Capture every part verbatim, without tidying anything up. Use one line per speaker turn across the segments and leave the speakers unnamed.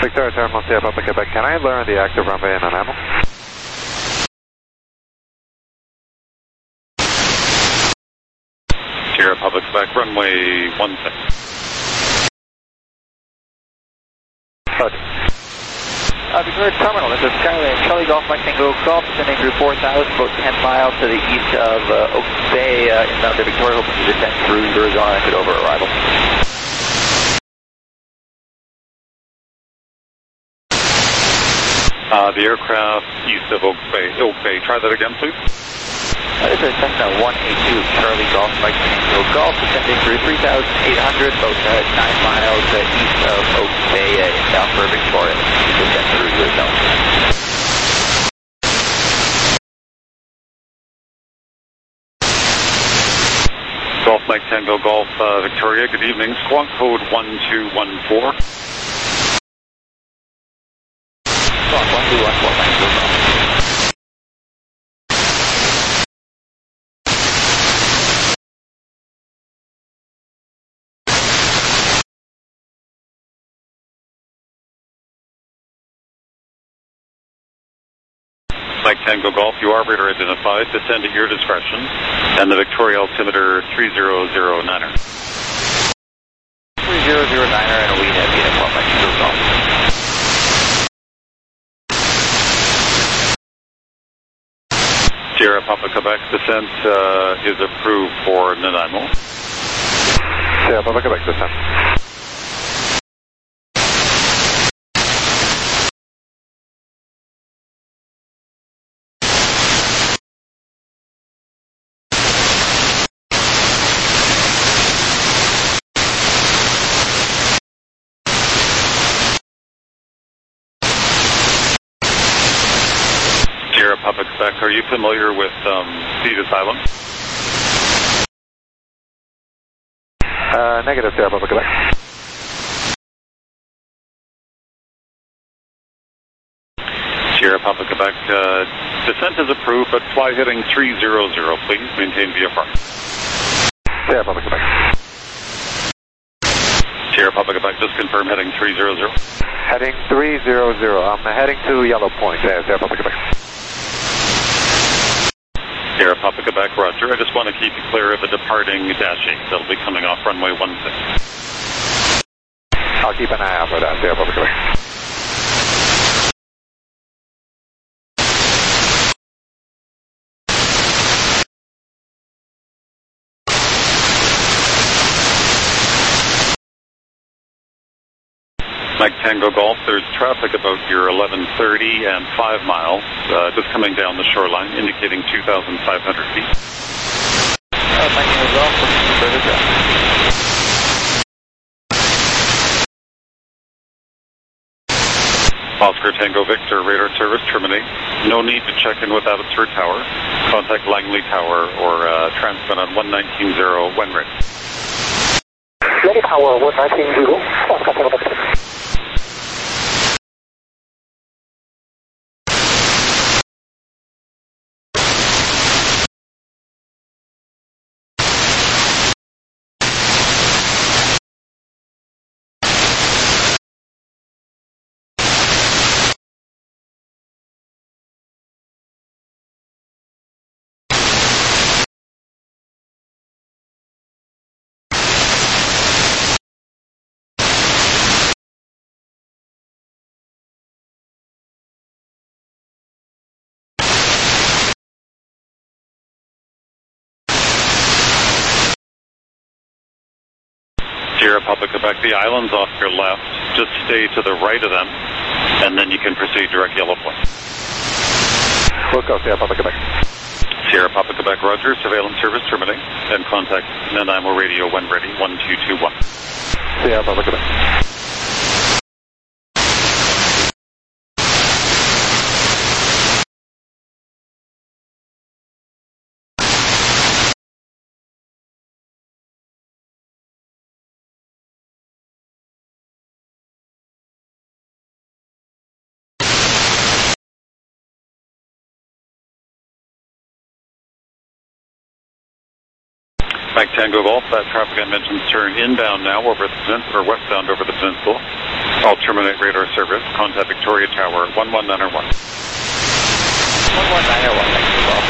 Victoria Terminal, Sierra Papa Quebec. Can I learn the active runway in Nanaimo?
Sierra Papa Quebec, runway one six.
Roger.
Uh, Victoria Terminal, this is Charlie, Charlie Golf Mike Tango Golf, descending through four thousand, about ten miles to the east of uh, Oak Bay, uh, inbound to Victoria, hoping to descend through Arizona and over arrival.
Uh, the aircraft east of Oak Bay. Oak Bay. Try that again, please.
Uh, this is Cessna one eighty-two, Charlie Golf Mike Tango Golf, descending through three thousand eight hundred, about uh, nine miles uh, east of Oak Bay, uh, inbound for Victoria, to descend through Arizona.
Golf Mike Tango Golf uh, Victoria, good evening. Squawk code one two one four.
Squawk one two one four, Tango Golf.
Mike Tango Golf, you are radar identified. Descend at your discretion. And the Victoria altimeter three zero zero niner.
three zero zero niner and a lead at Golf Mike Tango Golf.
Sierra Papa Quebec, descent uh, is approved for Nanaimo.
Sierra Papa Quebec, descent.
Sierra Papa Quebec, are you familiar with um, Cetus Island?
Uh, negative, Sierra Papa Quebec.
Sierra Papa Quebec, uh, descent is approved, but fly heading three zero zero, please. Maintain V F R.
Sierra Papa Quebec.
Sierra Papa Quebec, just confirm heading three zero zero.
Heading three zero zero. I'm heading to Yellow Point, uh, Sierra Papa Quebec.
Sierra Papa Quebec, roger. I just want to keep you clear of the departing Dash eight. That'll be coming off runway one six.
I'll keep an eye out for that, Sierra Papa Quebec.
Mike Tango Golf, there's traffic about your eleven thirty and five miles, uh, just coming down the shoreline, indicating two thousand five hundred feet.
Uh, Mike Tango Golf, looking for further traffic.
Oscar Tango Victor, radar service terminate. No need to check in with Abbotsford Tower. Contact Langley Tower or uh, transmit on one nineteen zero when ready.
Langley Tower, one nineteen zero. Oscar Tango Victor.
Sierra Papa Quebec, the islands off your left, just stay to the right of them, and then you can proceed direct Yellow Point.
We'll go, Sierra Papa Quebec.
Sierra Papa Quebec, roger, surveillance service terminate, and contact Nanaimo radio when ready, one two two one.
Sierra Papa Quebec.
Mike Tango Golf, that traffic I mentioned is turning inbound now over the peninsula, or westbound over the peninsula. I'll terminate radar service. Contact Victoria Tower, one one nine one.
one one nine one, thank you, Golf.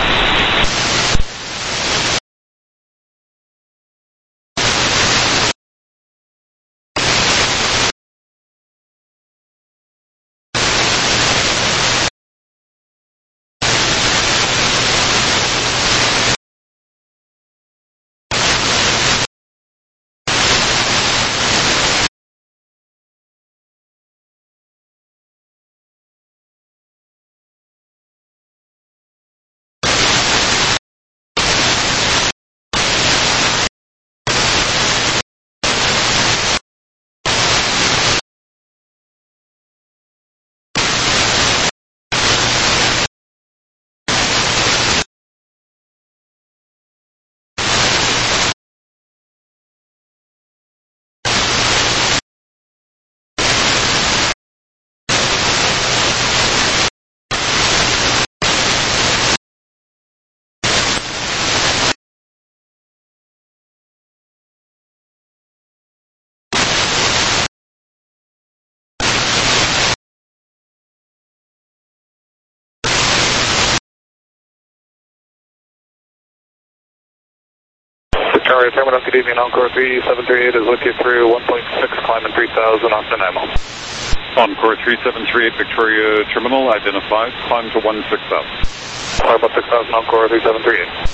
Victoria Terminal, good evening, Encore three seven three eight is with you through one point six, climbing three thousand, Austin Ammo.
Encore three seven three eight, Victoria Terminal, identified, climb to one six thousand.
Sorry about six thousand, Encore three seven three eight.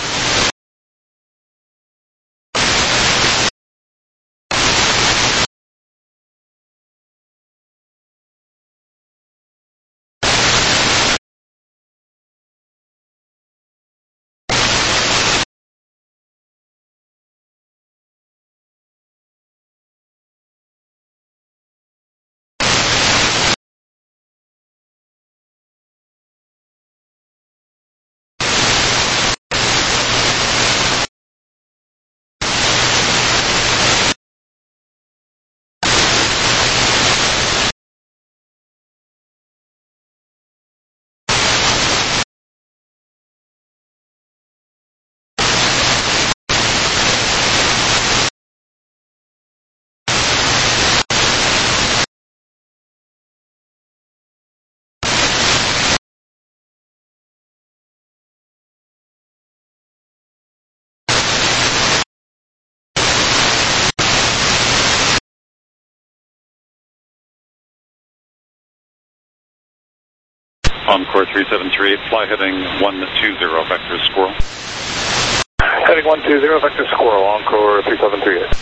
Encore three seven three eight, fly heading one two zero, vector squirrel.
Heading one two zero, vector squirrel, Encore three seven three eight.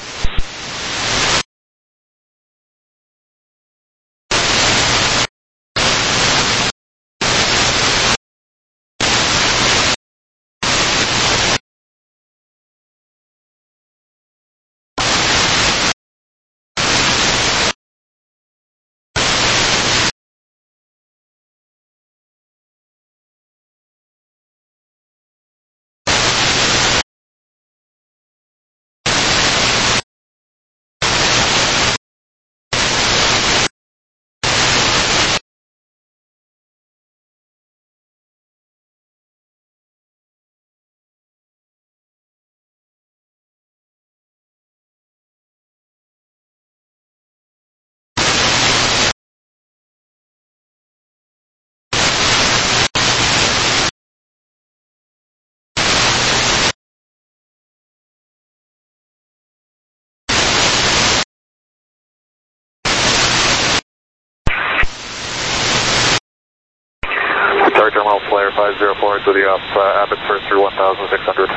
Victoria Terminal, Flare five zero four, to the off, uh, Abbotsford through one thousand six hundred.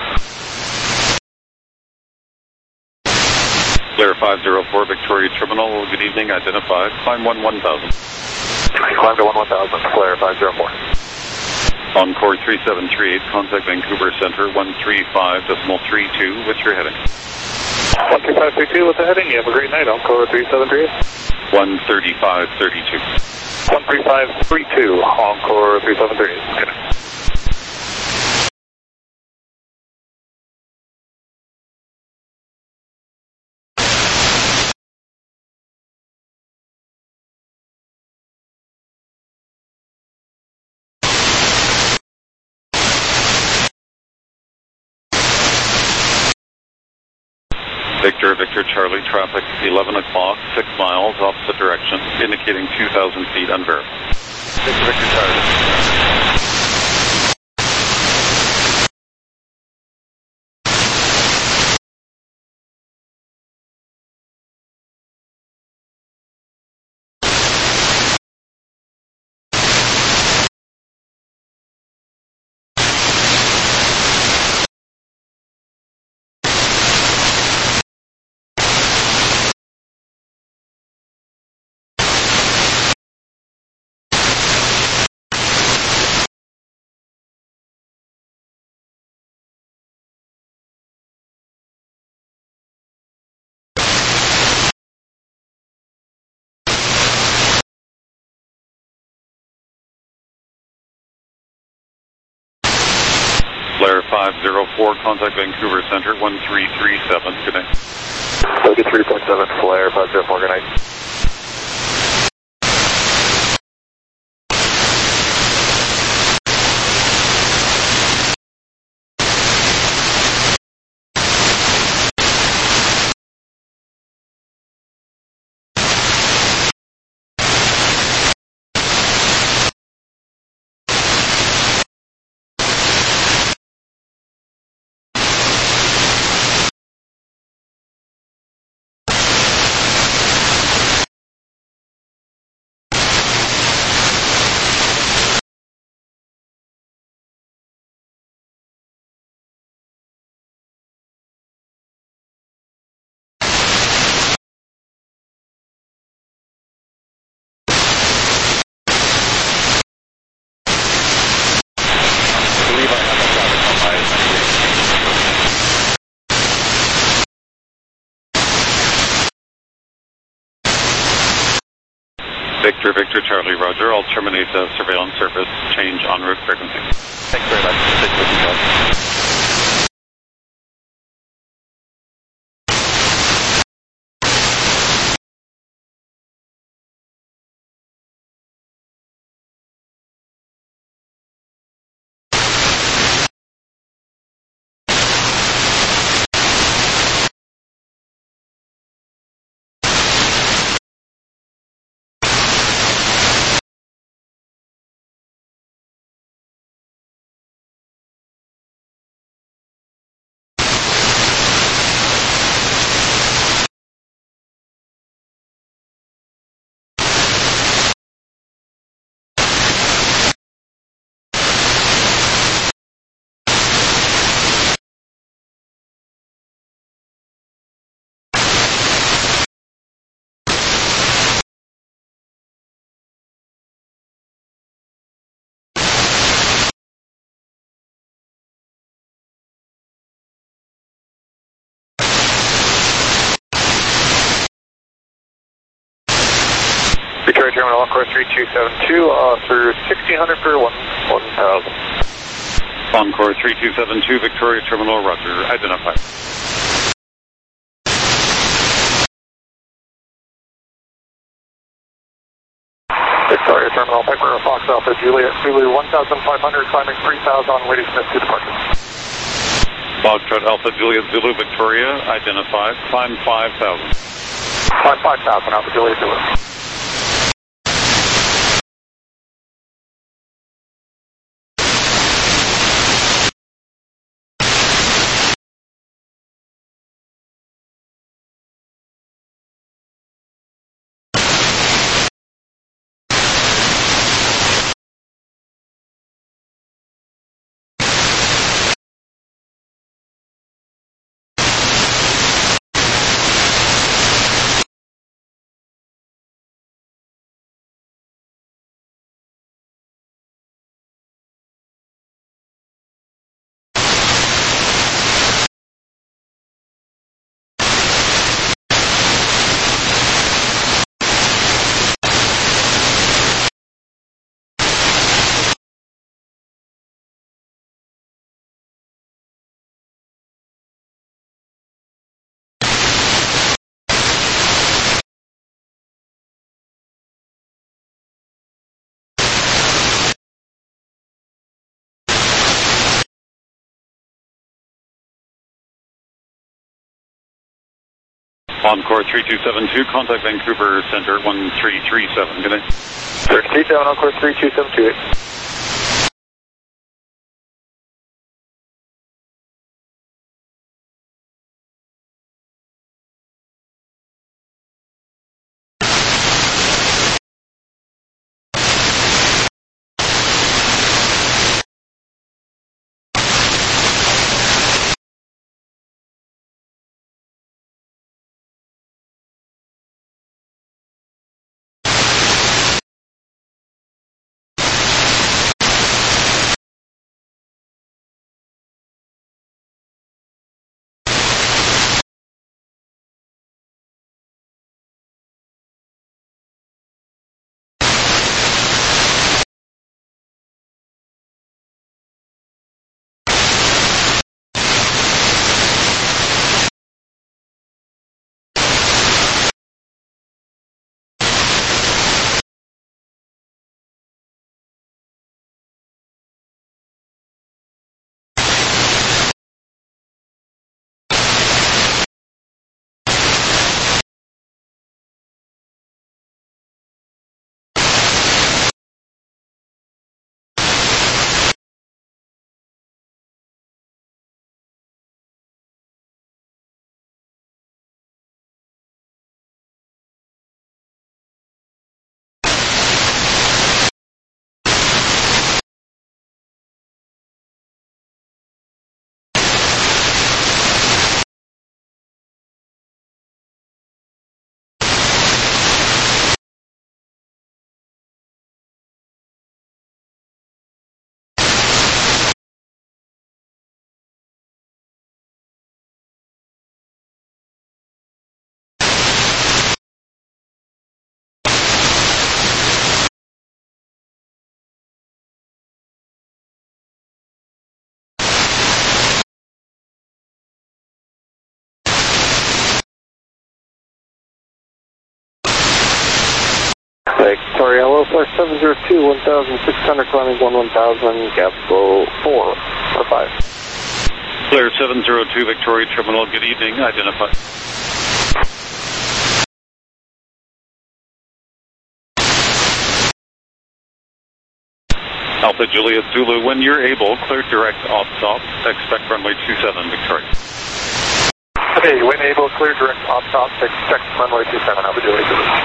Flare five zero four, Victoria Terminal, good evening, identified, climb one one thousand.
Climb to one one thousand, Flare five zero four.
Encore three seven three eight, contact Vancouver Center, one three five decimal three two, what's your heading?
one three five three two, what's the heading? You have a great night, Encore three seven three eight.
one thirty-five thirty-two.
one three five three two, Encore three seven three eight. Good night.
Victor, Victor Charlie, traffic eleven o'clock, six miles, opposite direction, indicating two thousand feet unverified.
Victor, Victor Charlie.
Flare five zero four, contact Vancouver Center, one three three seven, good night.
thirty-three point seven, Flare five zero four, good night.
Victor, Victor Charlie, roger. I'll terminate the surveillance service, change en route frequency.
Thanks very much. Stick with you, Charlie.
Victoria Terminal, Encore three two seven two, uh, through sixteen hundred for one thousand.
Encore three two seven two, Victoria Terminal, roger. Identify.
Victoria Terminal, Piper Fox Alpha Juliet, Zulu one thousand five hundred, climbing three thousand on Lady Smith to departure.
Foxtrot Alpha Juliet Zulu, Victoria, identified. Climb five thousand.
Climb five thousand, Alpha Juliet Zulu.
Encore three two seven two, contact Vancouver Center one three three seven. Good night.
three seven, Encore three two seven two. Victoria, hello, flight seven zero two, one thousand six hundred, climbing one one thousand, gap go four or five.
Clear seven zero two, Victoria Terminal, good evening, identify. Alpha Juliet Zulu, when you're able, clear direct off stop, expect runway two seven, Victoria.
Okay, when able, clear direct off stop, expect runway two seven, Alpha Juliet Zulu.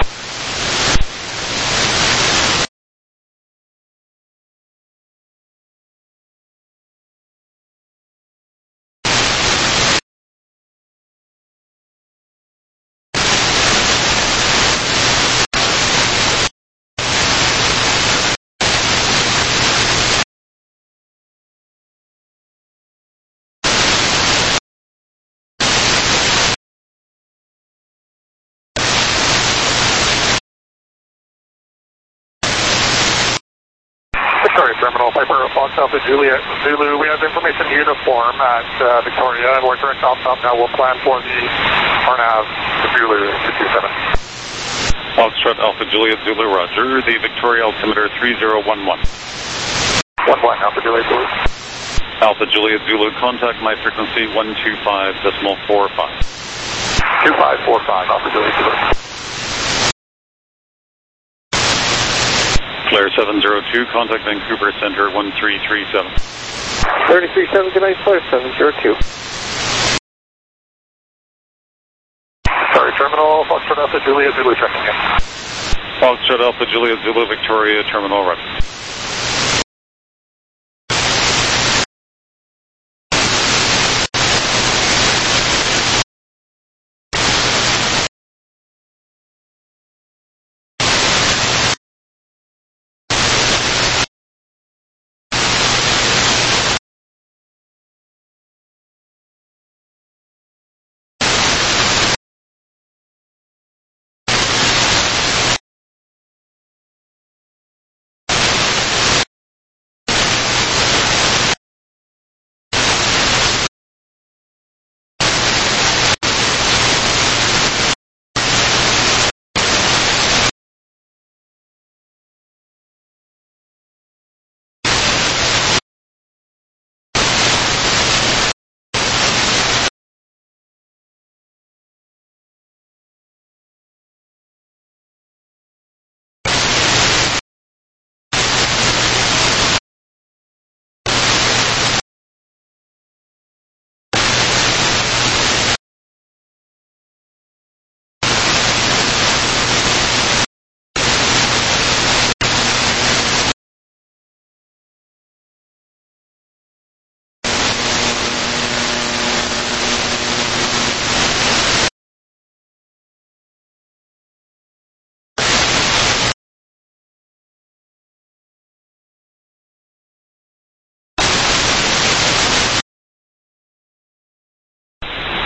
Victoria Terminal, Piper Fox Alpha Juliet Zulu. We have information uniform at uh, Victoria, and we're direct off stop now. We'll plan for the R N A V to Zulu to two seven.
Foxtrot Alpha Juliet Zulu, roger. The Victoria altimeter three zero one one.
one one, Alpha Juliet Zulu.
Alpha Juliet Zulu, contact my frequency one two five decimal four five.
two five four five, Alpha Juliet Zulu.
Clear seven zero two, contact Vancouver Center one three three seven.
three three seven, good night, Clear seven zero two. Sorry, Terminal, Foxtrot Alpha Juliet Zulu checking in.
Foxtrot Alpha Juliet Zulu, Victoria Terminal, roger.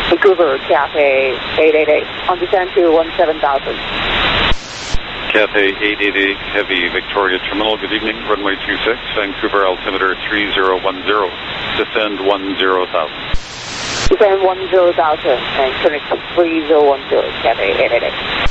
Vancouver, Cathay eight eight eight, on descent to one seven thousand.
Cathay eight eight eight, Heavy Victoria Terminal, good evening, runway two six, Vancouver altimeter three zero one zero, descend one zero thousand.
Descend one zero thousand, and connect to three zero one zero, Cathay eight eight eight.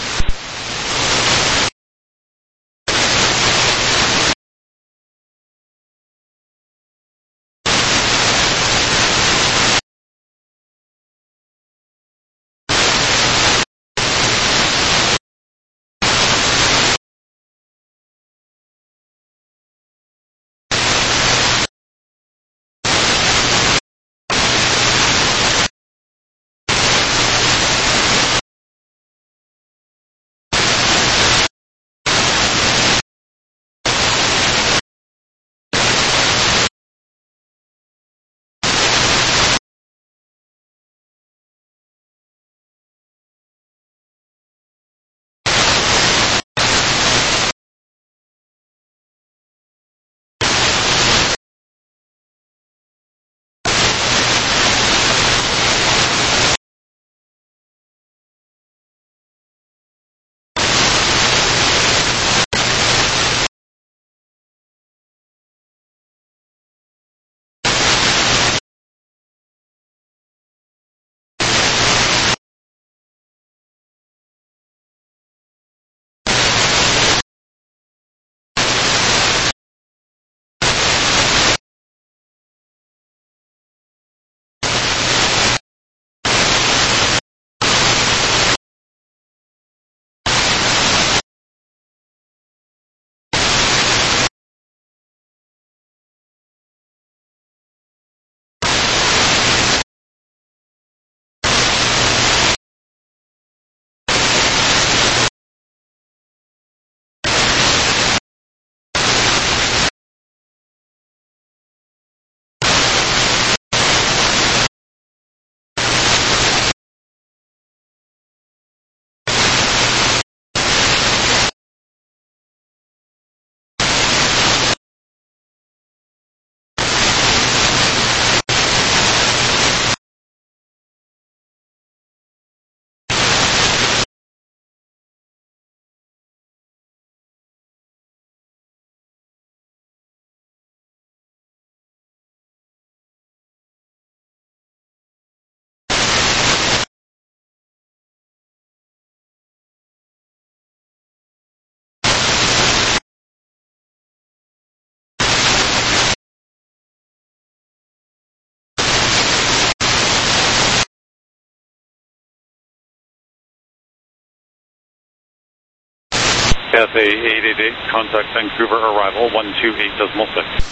Cathay eight eight eight, contact Vancouver arrival one two eight decimal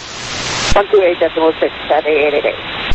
six.
one two eight decimal six, Cathay eight eight eight.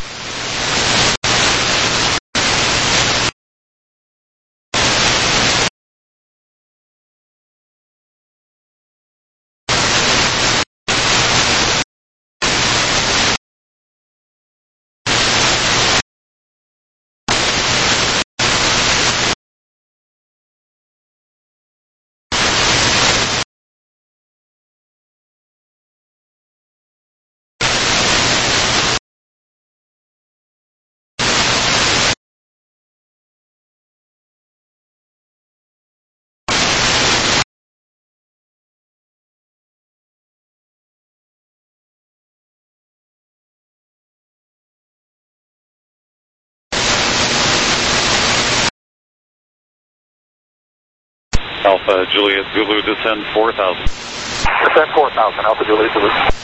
Alpha Juliet Zulu, descend four thousand.
Descend four thousand, Alpha Juliet Zulu.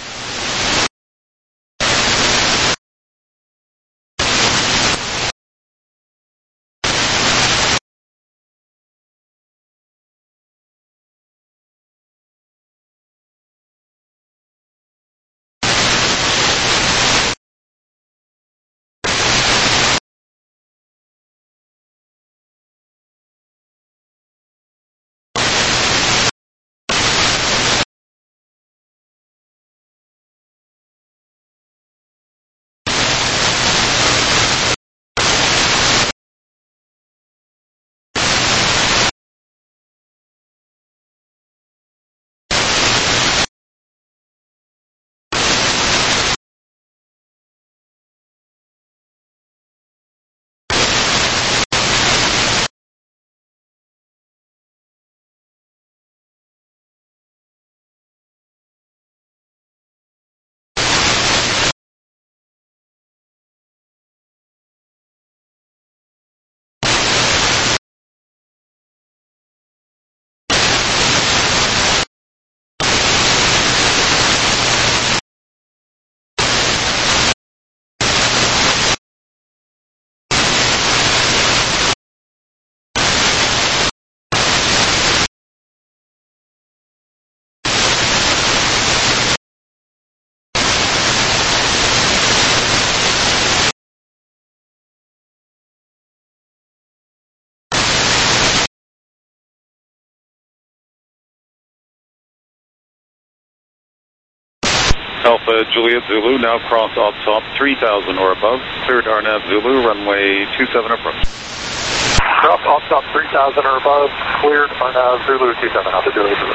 Alpha Juliet Zulu, now cross off top three thousand or above. Cleared R N A V Zulu, runway two seven approach.
Cross off top three thousand or above, cleared R N A V Zulu two seven, Alpha Juliet Zulu.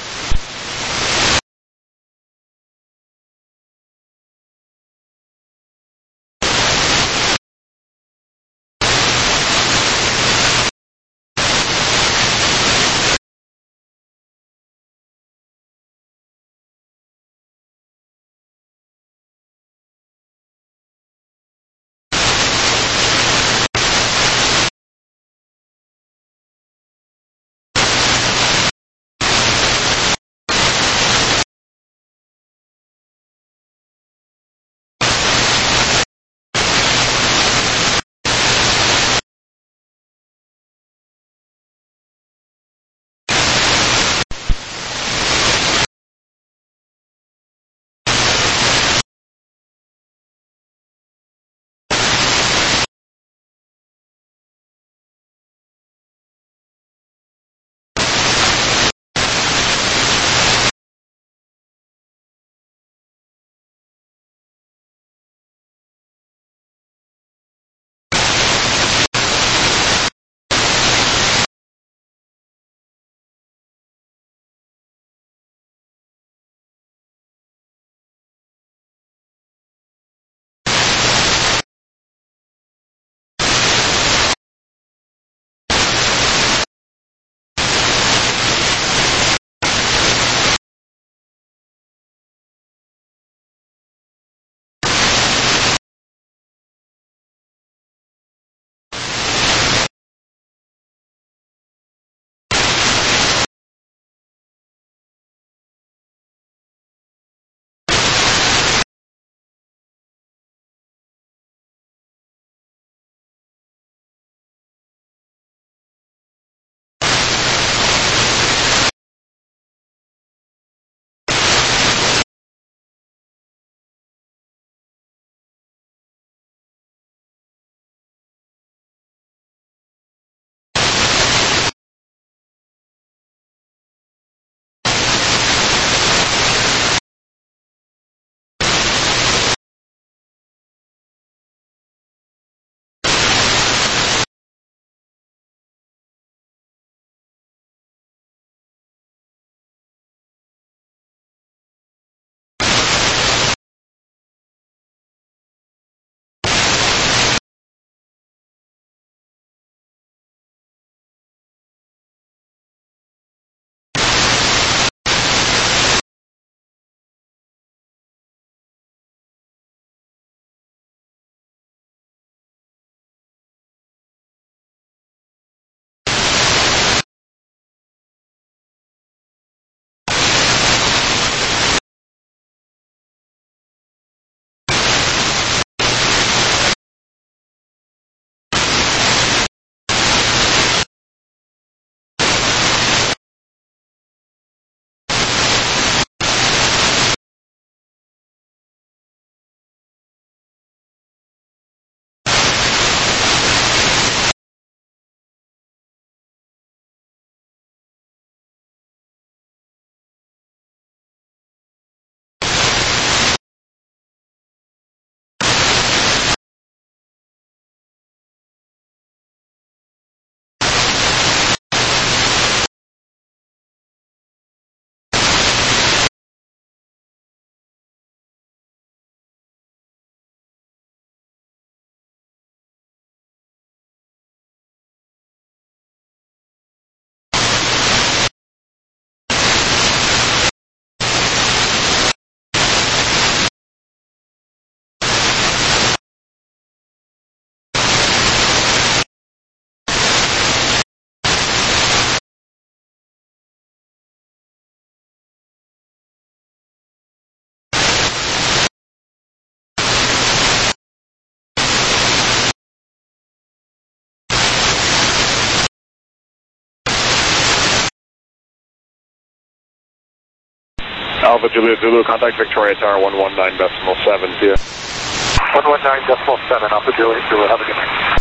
Alpha Juliet Zulu, contact Victoria Tower one one nine decimal seven, see ya. one one nine decimal seven, Alpha Juliet Zulu, have a good night.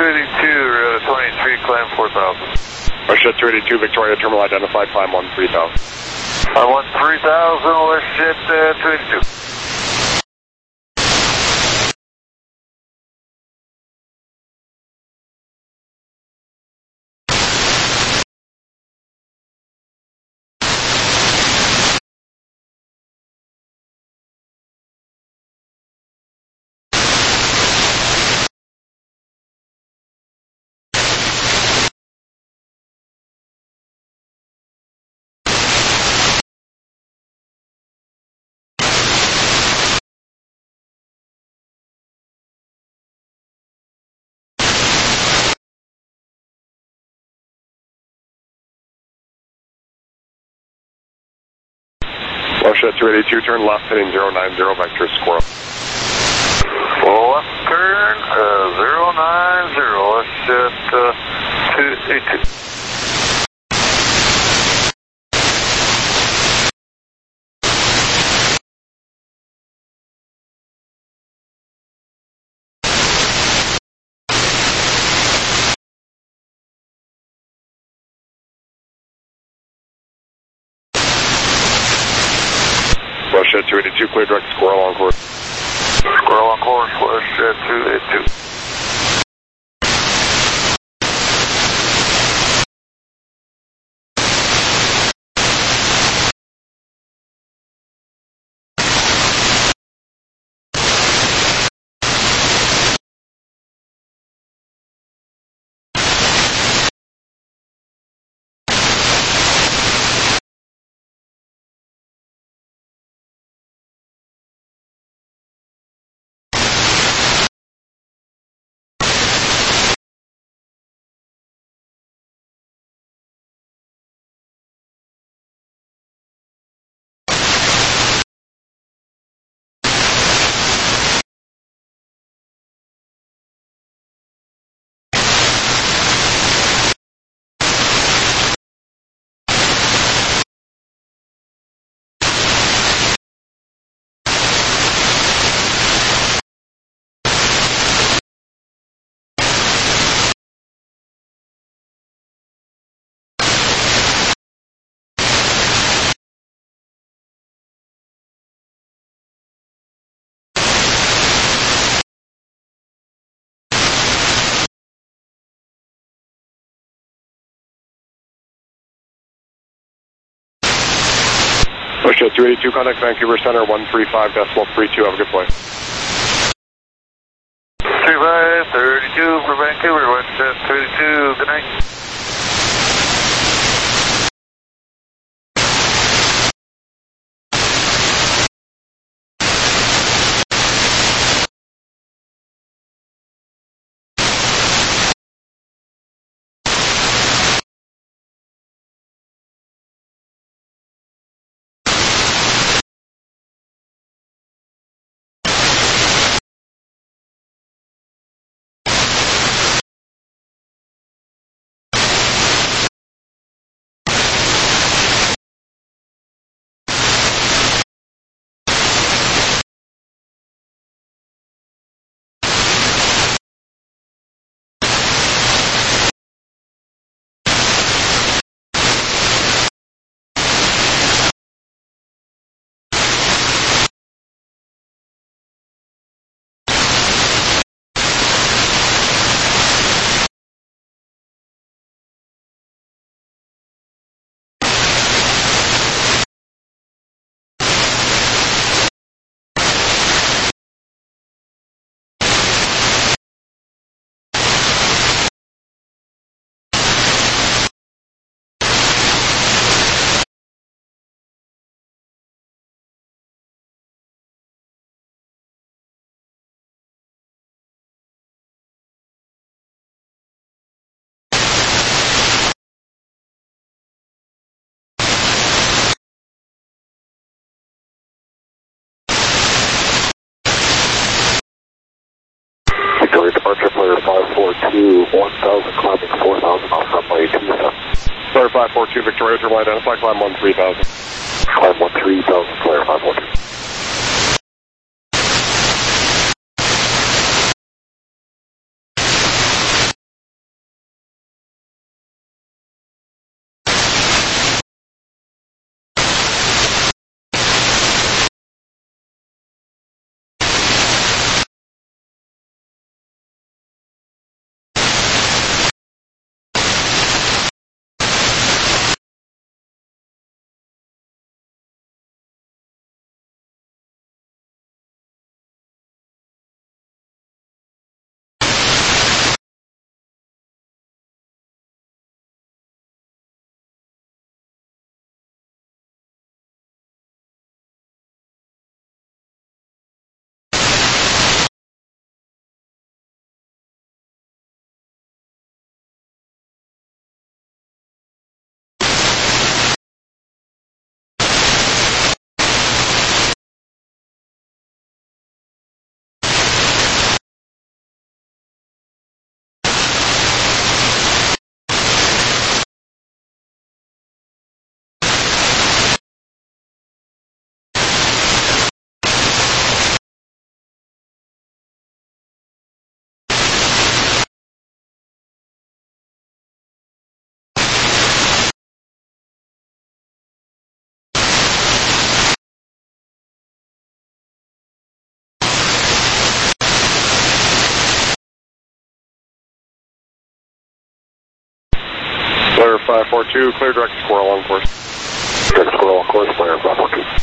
two eighty-two, uh, twenty-three, climb four thousand.
WestJet two eighty-two, Victoria Terminal identified, climb one three thousand.
I want three thousand, WestJet uh, two eighty-two.
WestJet two eighty-two, turn left, heading zero nine zero, vector squirrel.
Left turn, uh, zero nine zero, WestJet uh, two eighty-two.
WestJet two eighty-two, clear direct squirrel on course.
Squirrel on course, WestJet two eighty-two.
WestJet two eighty-two, contact Vancouver Center, one three five decimal three two, have a good flight.
three five, thirty-two for Vancouver, WestJet two eighty-two, good night.
Victoria departure player five four two, one thousand climbing four thousand off runway two seven.
Player five four two, Victoria Terminal identified, climb one three thousand.
Climb one three thousand, player five four two.
four two, clear direct Squirrel on course.
Direct Squirrel on course, clear five four two.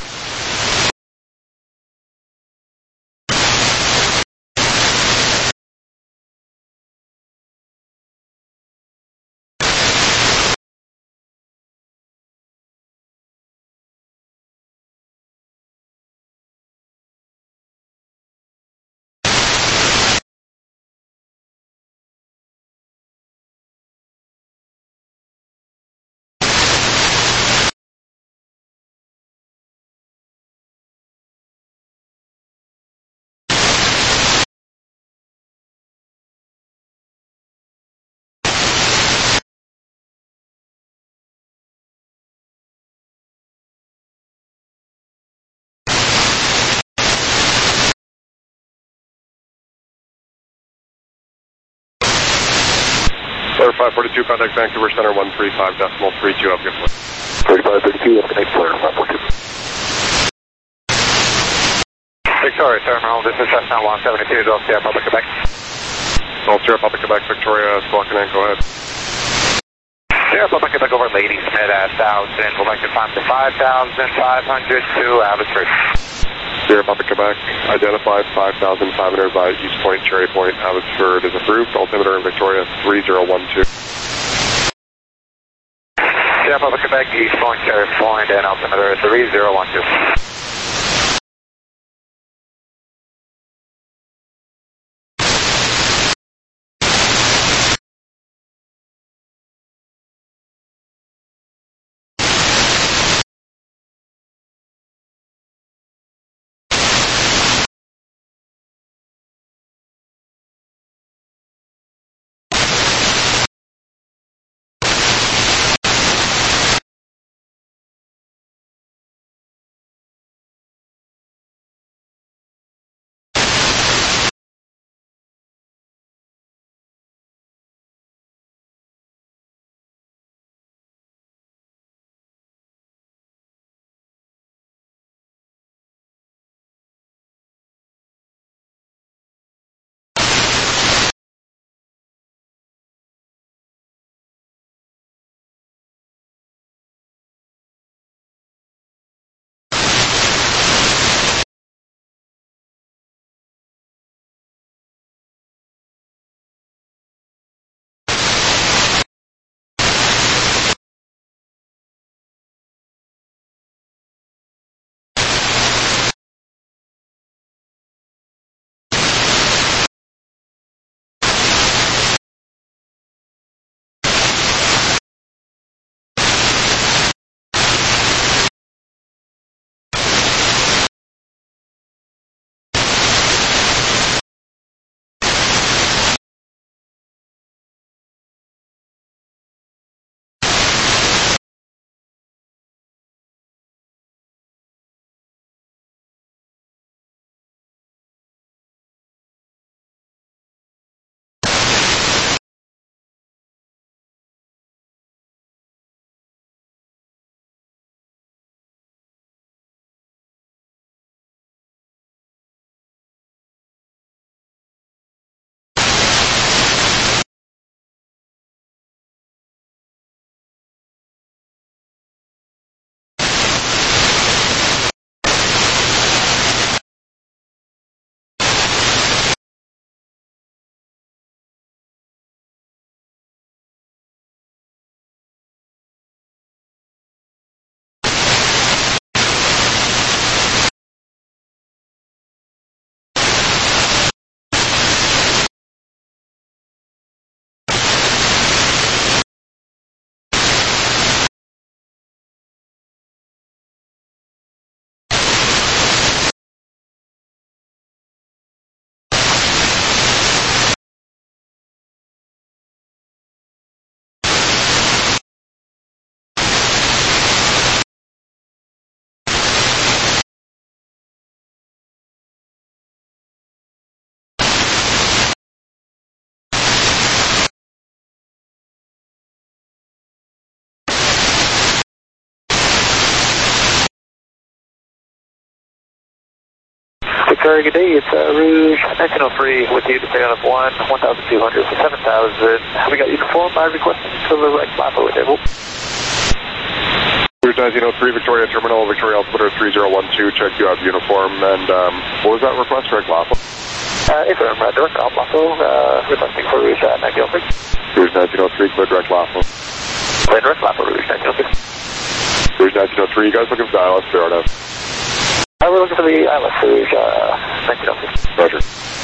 Clear five forty-two, contact Vancouver Center one three five decimal three two, have a good flight.
thirty-five thirty-two, have a good night, clear five four two.
Victoria Terminal, this is Cessna one seventy-two, North Sierra Public Quebec.
North Sierra Public Quebec, Victoria, Squawk-Canang, go ahead.
Sierra Public Quebec over Lady Smith at one thousand, we'll like to climb to five thousand five hundred to Abbotsford.
Sierra Public Quebec, identified five thousand five hundred by East Point, Cherry Point, Abbotsford is approved. Altimeter in Victoria three zero one two.
Sierra Public Quebec, East Point, Cherry Point, and altimeter three zero one two.
Victoria, good day. It's uh, Rouge nineteen oh three with you to stay on of one, one thousand two hundred to seven thousand. Have we got uniform by requesting to the right flap over there?
Rouge nineteen oh three, Victoria Terminal, Victoria Altimeter three zero one two, check you have uniform, and um, what was that request, Greg Lapo?
Uh, affirm, uh, direct Alp Lapo, uh, requesting for Rouge uh, nineteen oh three.
Rouge nineteen oh three, clear direct Lapo.
Clear direct Lapo, Rouge nineteen oh three.
Rouge nineteen oh three, you guys looking for the I L S, clear R N F.
Uh, we're looking for the I L S, Rouge uh, nineteen oh three.
Roger.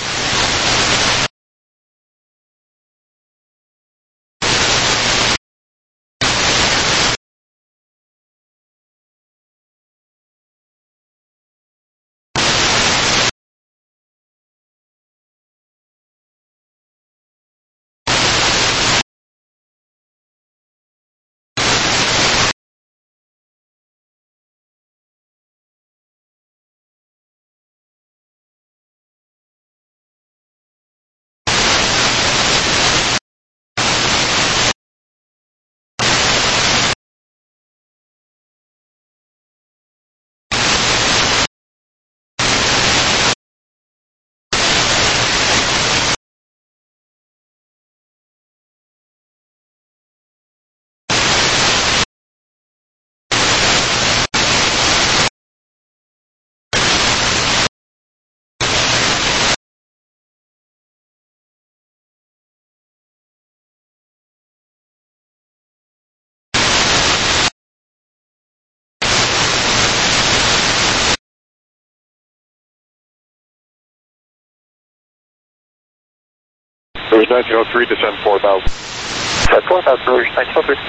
Rouge nineteen oh three, descend four thousand.
Descend four thousand, Rouge nineteen oh three.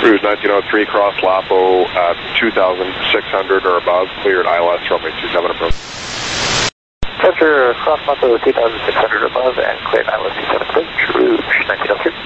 Cruise nineteen oh three, cross Lapo at two thousand six hundred or above, cleared I L S runway two seven approach.
Roger, cross Lapo two thousand six hundred above and cleared I L S two seven approach, Rouge nineteen oh three.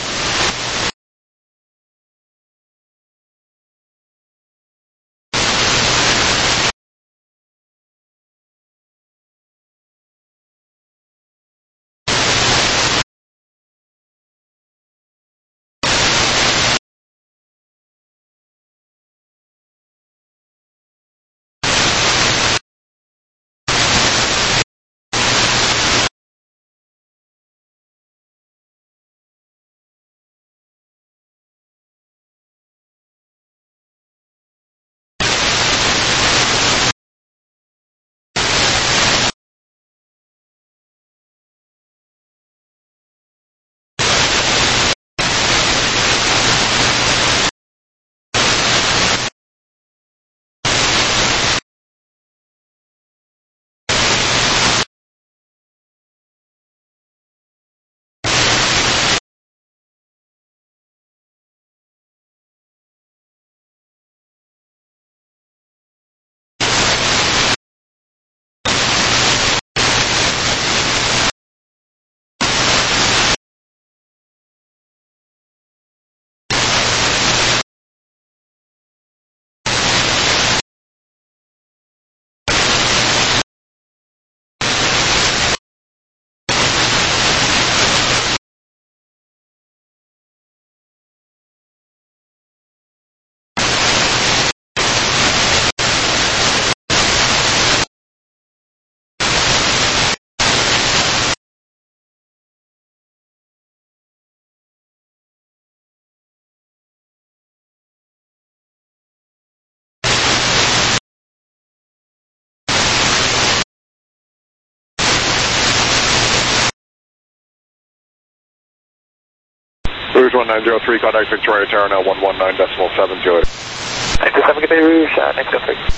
Rouge one nine zero three, contact Victoria Tower now one one nine decimal seven two eight.
nine two seven, good day, Rouge, uh, nine two three.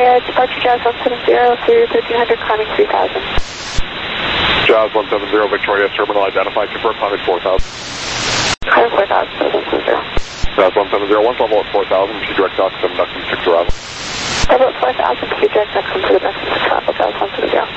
Victoria, departure Jazz one seven zero through thirteen hundred, climbing three thousand.
Jazz one seven zero Victoria, terminal identified, confirm climbing four thousand.
Climbing four thousand, Jazz one seven zero.
Jazz one seven zero, once level at four thousand, P direct ducks and ducks and six arrival.
Level at four thousand, P direct ducks and to the ducks and six arrival, Jazz one seven zero.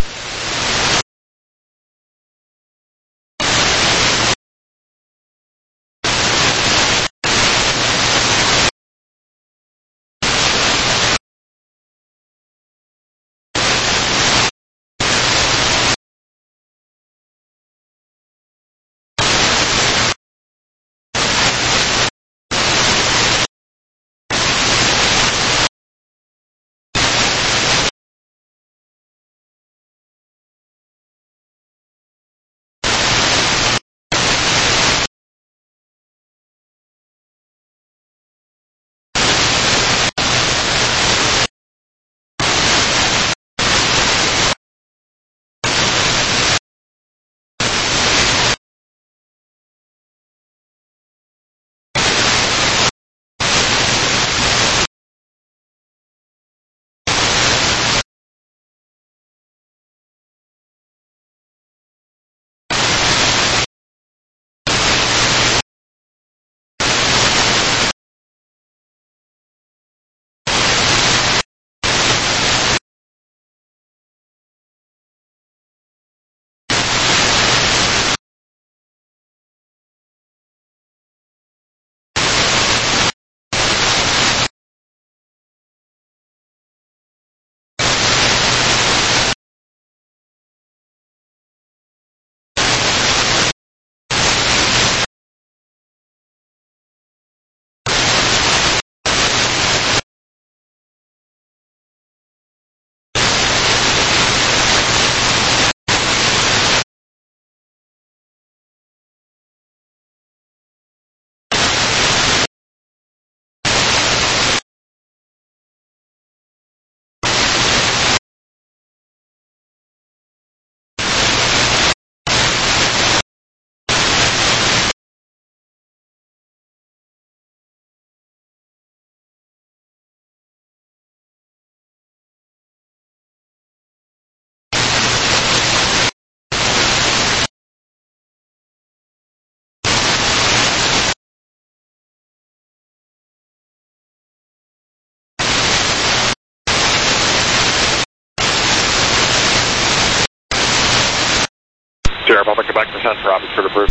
Sierra Papa Quebec, descent for Abbotsford approved.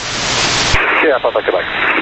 Sierra Papa Quebec.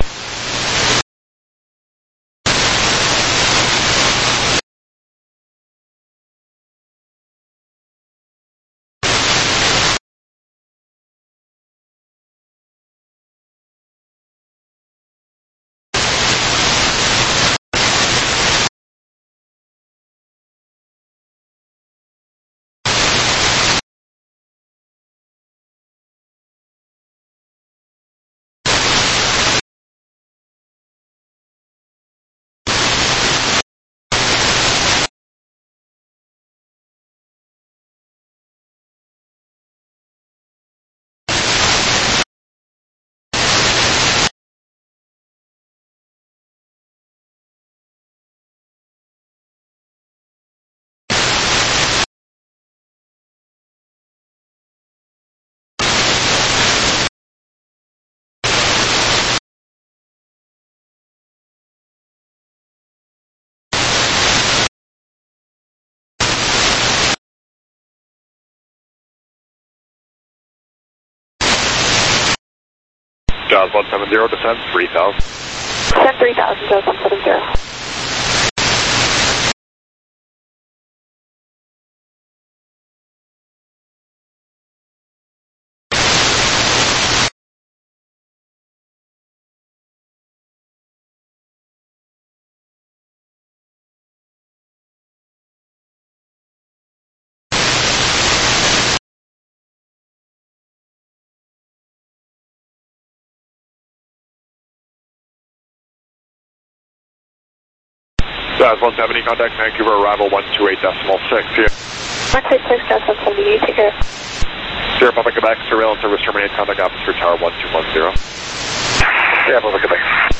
Jazz one seven zero, descent three thousand.
Descent three thousand, Jazz one seven zero.
Jazz one seventy, contact Vancouver, arrival one two eight decimal six.
one two eight six, Jazz one seventy, take care.
Sierra Papa Quebec, surveillance service terminate, contact Abbotsford Tower one two one zero. Sierra Papa Quebec.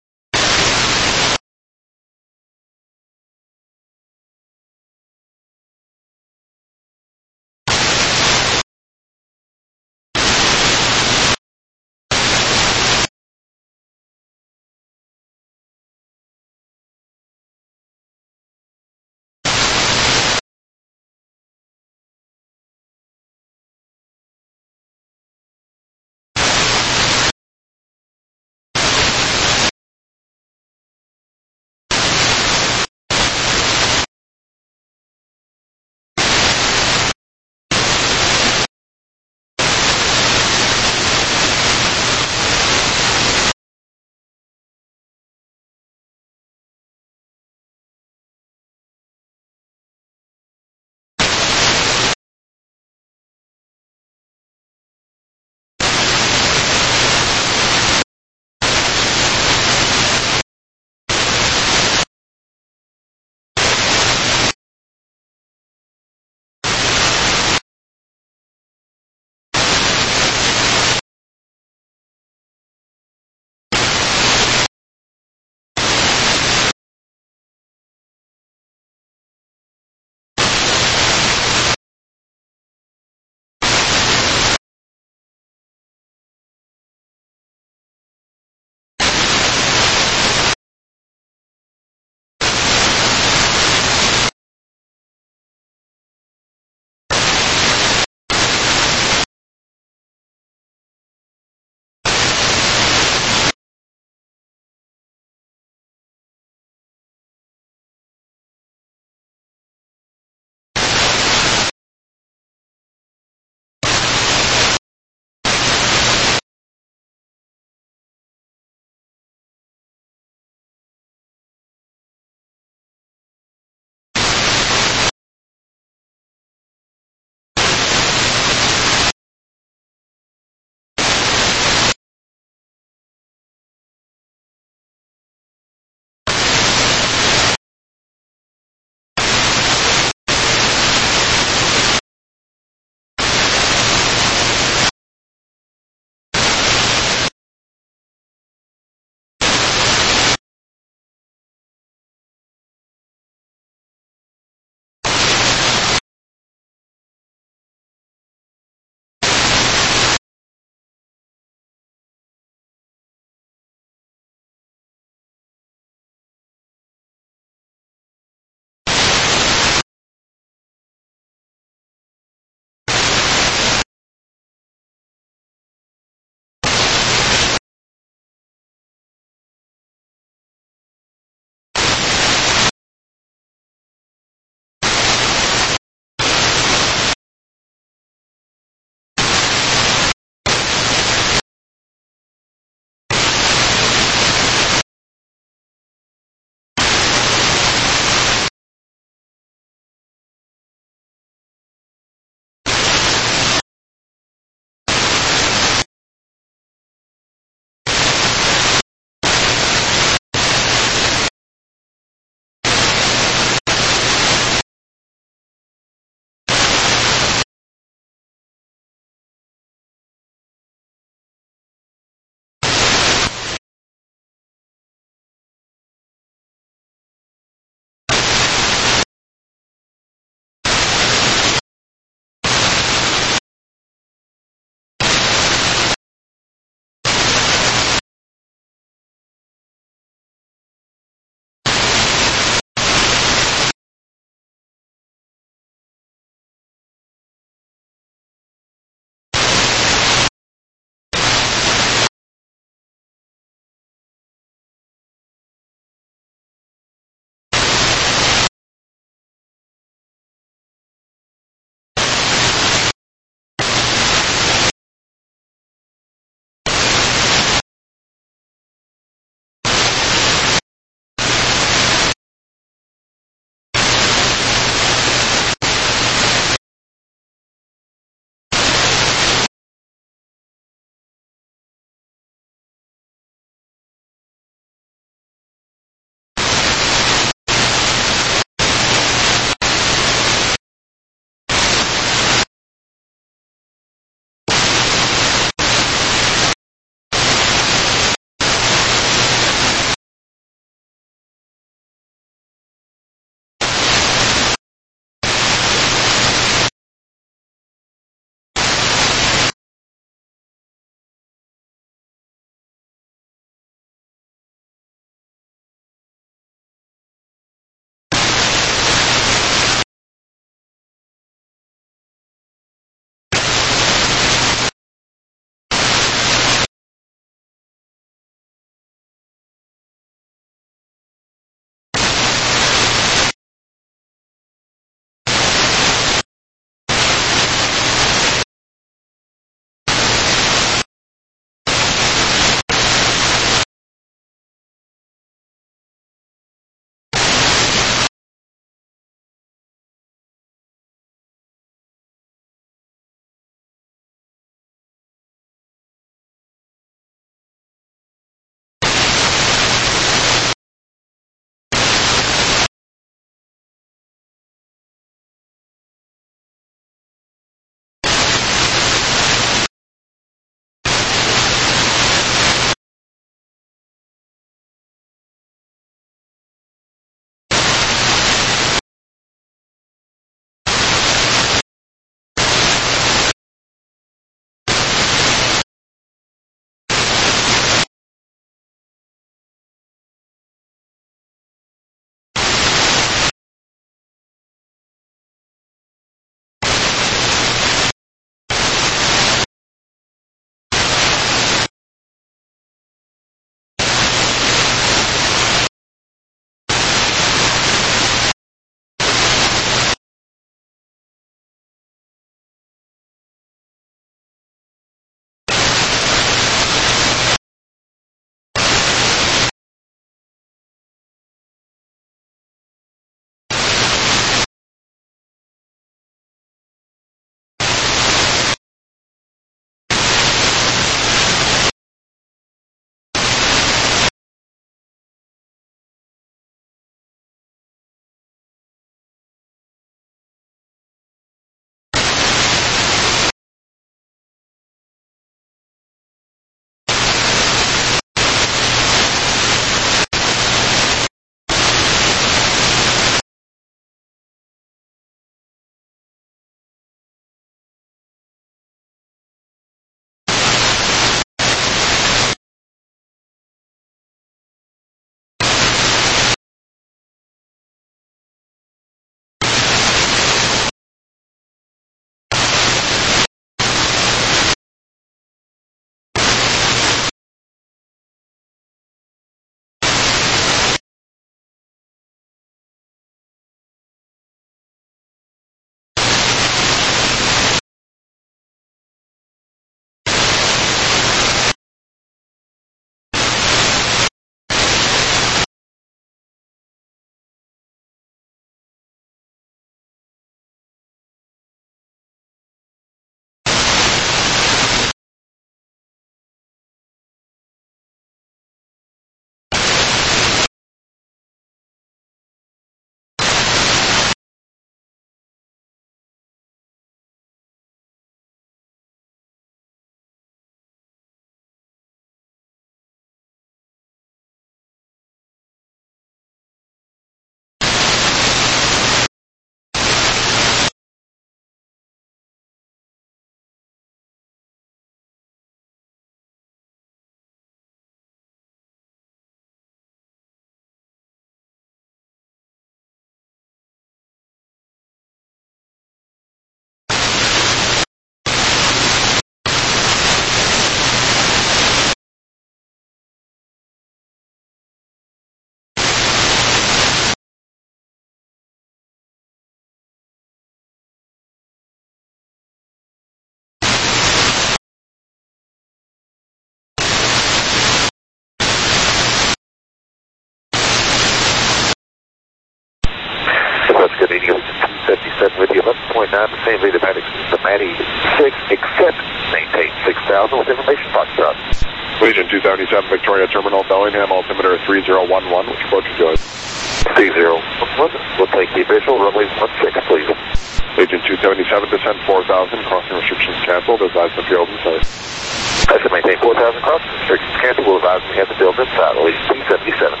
point nine, the same lead Matty six, except maintain six thousand with information Foxtrot.
Legion two seventy-seven, Victoria Terminal, Bellingham, altimeter three zero one one, which approach is good?
three zero one one, we'll take the visual, runway one six, please.
Legion two seventy-seven, descend four thousand, crossing restrictions canceled, advise the field inside.
I should maintain four thousand, crossing restrictions canceled, we'll advise we have the field inside, Legion two seventy-seven.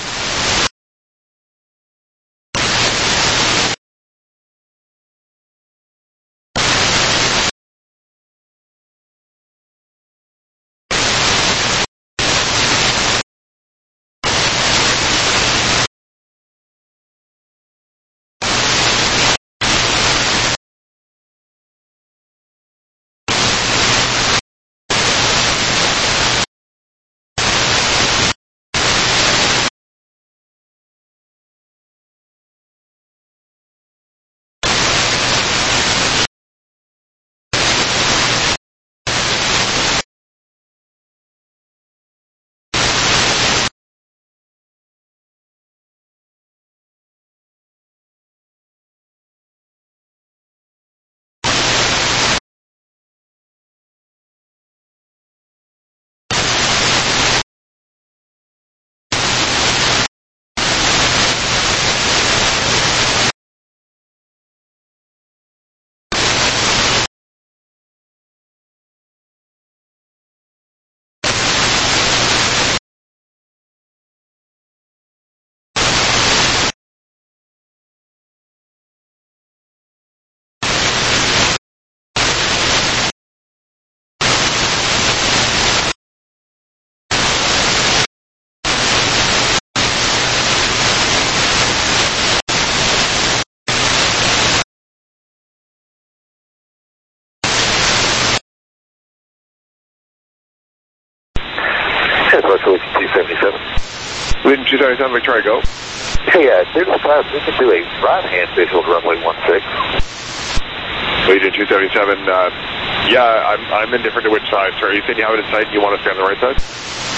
two seventy-seven.
Legion two seventy-seven, Victoria, go.
Hey, uh, there's a time we can do a right-hand visual to runway one six.
Legion two seventy-seven, uh, yeah, I'm, I'm indifferent to which side, sir. You said you have it in sight and you want to stay on the right side?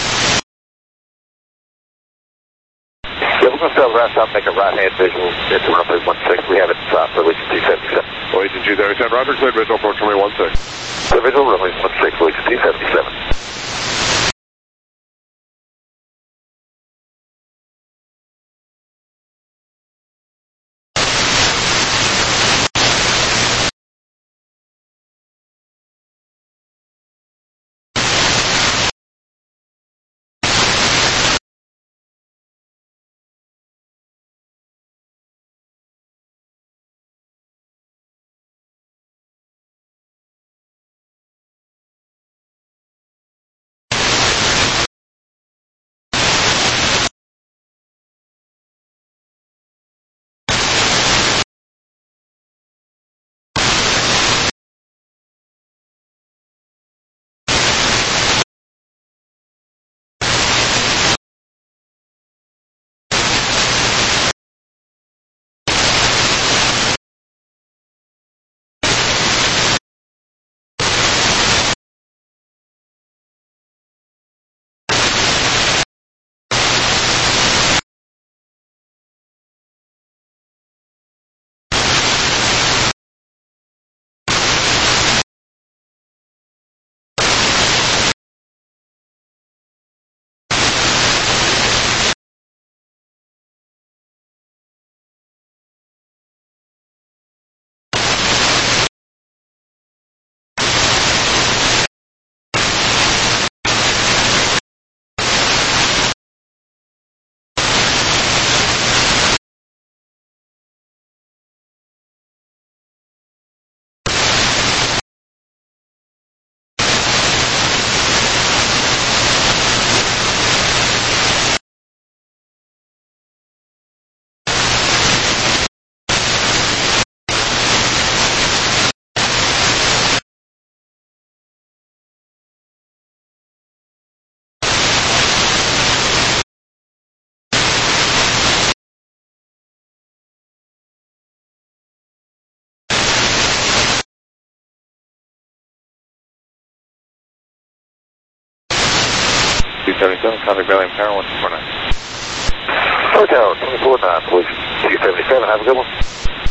Yeah, we're going to start right side, make a right-hand visual into runway one six. We have it in sight for Legion two seventy-seven.
Legion two seventy-seven, roger, cleared visual approach runway one six.
The visual runway one six, Legion two seventy-seven.
two seventy-seven, contact Bellingham Tower, one four nine.
Hotel, twenty-four nine, Legion two seventy-seven, have a good one.